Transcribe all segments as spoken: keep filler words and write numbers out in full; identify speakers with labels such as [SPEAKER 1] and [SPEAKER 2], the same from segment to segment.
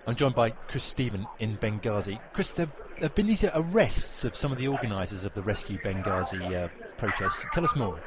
[SPEAKER 1] I'm joined by Chris Stephen in Benghazi. Chris, there have been these arrests of some of the organisers of the Rescue Benghazi uh, protests. Tell us more.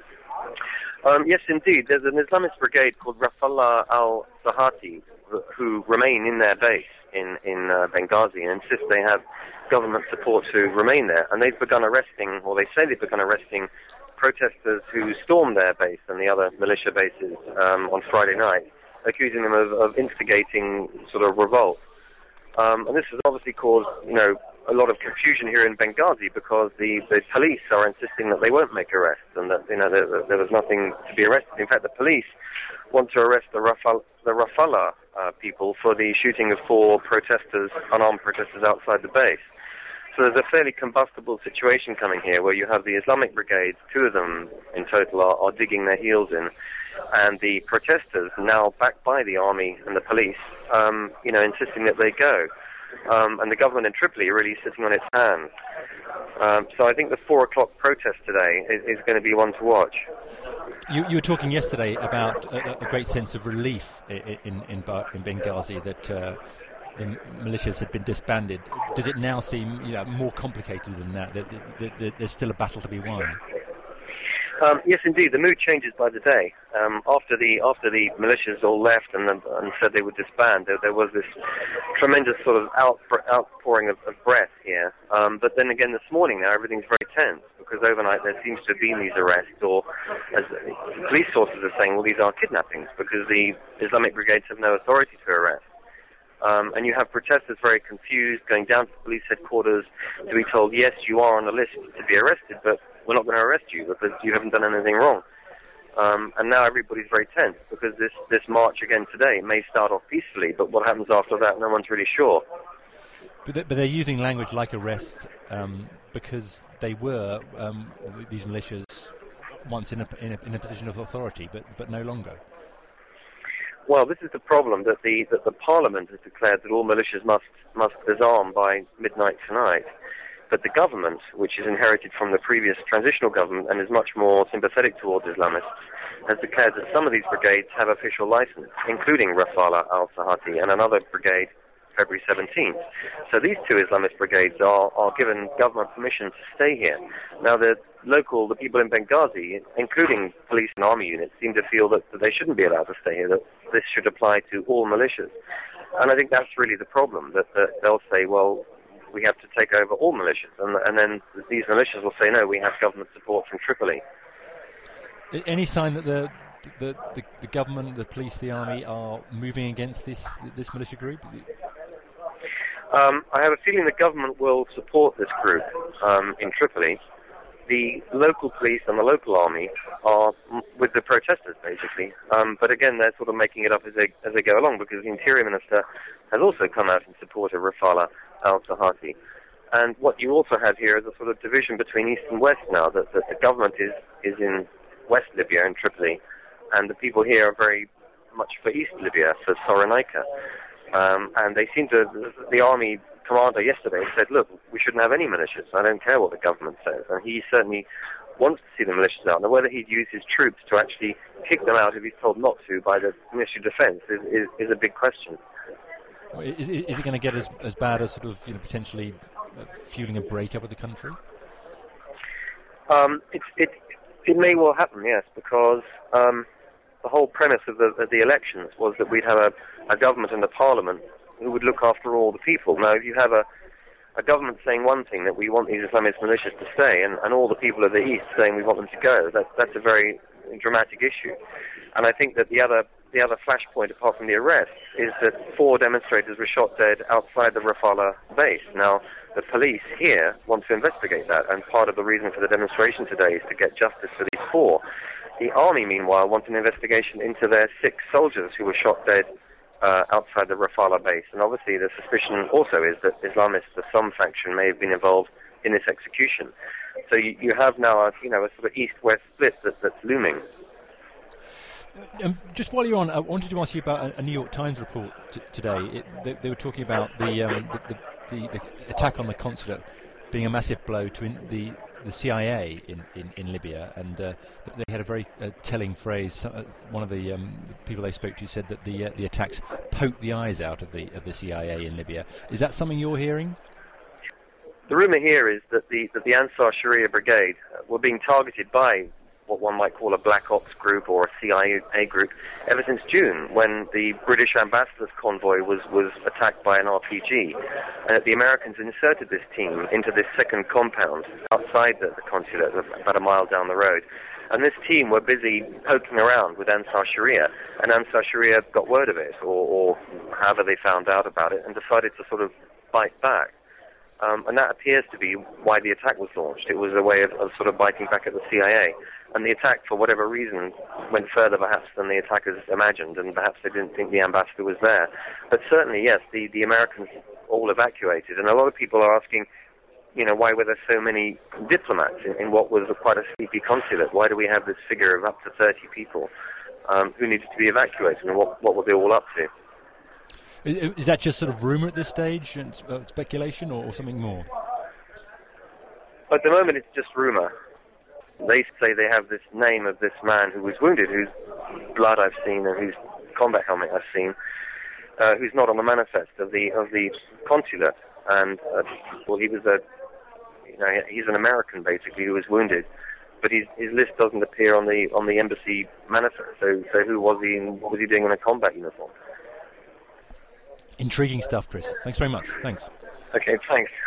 [SPEAKER 2] Um, yes, indeed. There's an Islamist brigade called Rafallah al-Sahati who remain in their base in, in uh, Benghazi and insist they have government support to remain there. And they've begun arresting, or they say they've begun arresting, protesters who stormed their base and the other militia bases um, on Friday night, accusing them of, of instigating sort of revolt. Um, and this has obviously caused, you know, a lot of confusion here in Benghazi because the, the police are insisting that they won't make arrests and that, you know, there, there was nothing to be arrested. In fact, the police want to arrest the, Rafal, the Rafallah uh, people for the shooting of four protesters, unarmed protesters outside the base. So there's a fairly combustible situation coming here where you have the Islamic brigades, two of them in total, are, are digging their heels in, and the protesters, now backed by the army and the police, um, you know, insisting that they go. Um, and the government in Tripoli really sitting on its hands. Um, so I think the four o'clock protest today is, is going to be one to watch.
[SPEAKER 1] You, you were talking yesterday about a, a great sense of relief in, in, in, in Benghazi that uh, the militias had been disbanded. Does it now seem, you know, more complicated than that, that, that, that there's still a battle to be won?
[SPEAKER 2] Um, yes, indeed. The mood changes by the day. Um, after the after the militias all left and, and said they would disband, there, there was this tremendous sort of out, outpouring of, of breath here. Um, but then again, this morning now everything's very tense because overnight there seems to have been these arrests, or as police sources are saying, well, these are kidnappings because the Islamic brigades have no authority to arrest. Um, and you have protesters very confused, going down to police headquarters to be told, yes, you are on the list to be arrested, but we're not going to arrest you because you haven't done anything wrong. Um, and now everybody's very tense because this, this march again today may start off peacefully, but what happens after that, no one's really sure.
[SPEAKER 1] But, they, but they're using language like arrest um, because they were, um, these militias, once in a, in a, in a position of authority, but, but no longer.
[SPEAKER 2] Well, this is the problem, that the that the Parliament has declared that all militias must must disarm by midnight tonight. But the government, which is inherited from the previous transitional government and is much more sympathetic towards Islamists, has declared that some of these brigades have official license, including Rafallah al-Sahati and another brigade February seventeenth. So these two Islamist brigades are, are given government permission to stay here. Now the local, the people in Benghazi, including police and army units, seem to feel that, that they shouldn't be allowed to stay here, that this should apply to all militias. And I think that's really the problem, that, that they'll say, well, we have to take over all militias, and, and then these militias will say, no, we have government support from Tripoli.
[SPEAKER 1] Any sign that the the, the, the government, the police, the army are moving against this this militia group?
[SPEAKER 2] Um, I have a feeling the government will support this group um, in Tripoli. The local police and the local army are m- with the protesters, basically. Um, but again, they're sort of making it up as they as they go along, because the Interior Minister has also come out in support of Rafallah al-Sahati. And what you also have here is a sort of division between East and West now, that, that the government is, is in West Libya, in Tripoli, and the people here are very much for East Libya, for Cyrenaica. Um, and they seem to, the army commander yesterday said, look, we shouldn't have any militias. I don't care what the government says. And he certainly wants to see the militias out. Now, whether he'd use his troops to actually kick them out if he's told not to by the Ministry of Defence is, is, is a big question.
[SPEAKER 1] Is, is it going to get as, as bad as sort of, you know, potentially uh, fueling a breakup of the country?
[SPEAKER 2] Um, it, it, it may well happen, yes, because um, the whole premise of the, of the elections was that we'd have a, a government and a parliament who would look after all the people. Now, if you have a, a government saying one thing, that we want these Islamist militias to stay, and, and all the people of the East saying we want them to go, that, that's a very dramatic issue. And I think that the other the other flashpoint, apart from the arrest, is that four demonstrators were shot dead outside the Rafallah base. Now, the police here want to investigate that, and part of the reason for the demonstration today is to get justice for these four. The army, meanwhile, want an investigation into their six soldiers who were shot dead uh, outside the Rafallah base. And obviously the suspicion also is that Islamists, the some faction, may have been involved in this execution. So you, you have now a, you know, a sort of east-west split that, that's looming.
[SPEAKER 1] Um, just while you're on, I wanted to ask you about a, a New York Times report t- today. It, they, they were talking about the, um, the, the, the, the attack on the consulate being a massive blow to in, the, the C I A in, in, in Libya, and uh, they had a very uh, telling phrase. Uh, one of the, um, the people they spoke to said that the uh, the attacks poked the eyes out of the of the C I A in Libya. Is that something you're hearing?
[SPEAKER 2] The rumour here is that the that the Ansar Sharia brigade were being targeted by what one might call a black ops group or a C I A group ever since June, when the British ambassador's convoy was, was attacked by an R P G. And the Americans inserted this team into this second compound outside the, the consulate, about a mile down the road. And this team were busy poking around with Ansar Sharia, and Ansar Sharia got word of it, or, or however they found out about it, and decided to sort of bite back. Um, and that appears to be why the attack was launched. It was a way of, of sort of biting back at the C I A. And the attack, for whatever reason, went further perhaps than the attackers imagined, and perhaps they didn't think the ambassador was there. But certainly, yes, the, the Americans all evacuated. And a lot of people are asking, you know, why were there so many diplomats in, in what was a, quite a sleepy consulate? Why do we have this figure of up to thirty people um, who needed to be evacuated, and what, what were they all up to?
[SPEAKER 1] Is that just sort of rumour at this stage, and uh, speculation, or, or something more?
[SPEAKER 2] At the moment, it's just rumour. They say they have this name of this man who was wounded, whose blood I've seen and whose combat helmet I've seen, uh, who's not on the manifest of the of the consulate. And uh, well, he was a, you know, he's an American basically who was wounded, but his his list doesn't appear on the on the embassy manifest. So so who was he? And what was he doing in a combat uniform?
[SPEAKER 1] Intriguing stuff, Chris. Thanks very much. Thanks.
[SPEAKER 2] Okay, thanks.